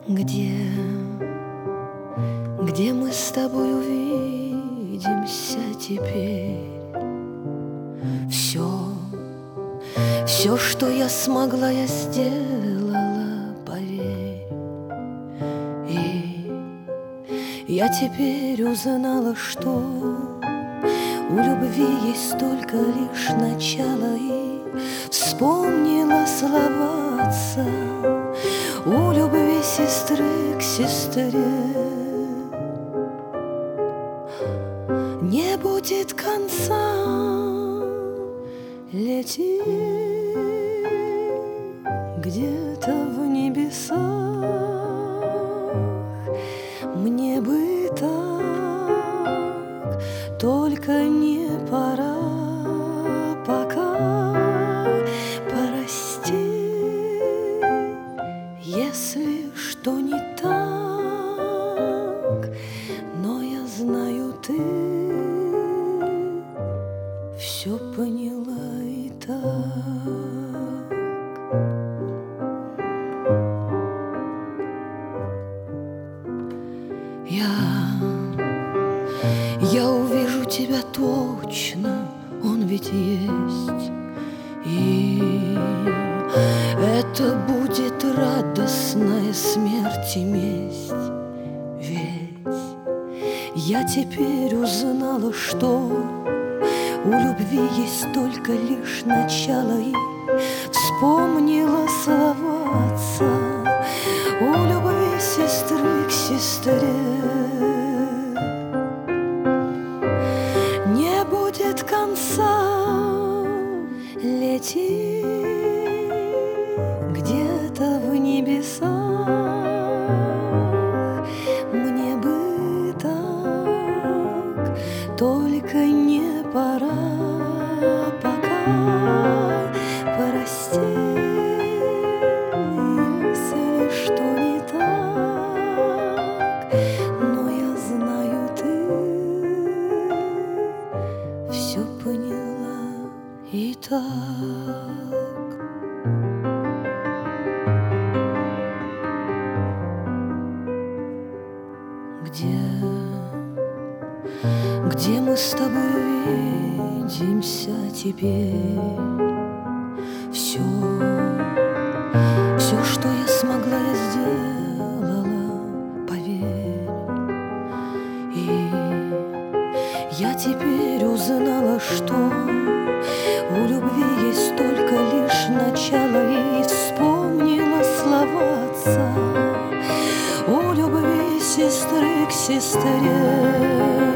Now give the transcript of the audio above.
Где, где мы с тобой увидимся теперь? Все, что я смогла, я сделала, поверь. И я теперь узнала, что у любви есть только лишь начало. И вспомнила слова отца: у любви сестры к сестре не будет конца. Лети где-то в небесах, мне бы так, только не пора пока. Прости, если что не так, но я знаю, ты все поняла и так. Я увижу тебя точно, он ведь есть. И это будет радостная смерть и месть. Ведь я теперь узнала, что у любви есть только лишь начало. И вспомнила слова отца: у любви сестры к сестре не будет конца. Лети где-то в небесах, мне бы так, только не пора пока. Прости, если что не так, но я знаю, ты все поняла и так. Где мы с тобой увидимся теперь? Все, что я смогла, я сделала, поверь. И я теперь узнала, что у любви есть только лишь начало. И вспомнила слова отца: у любви сестры к сестре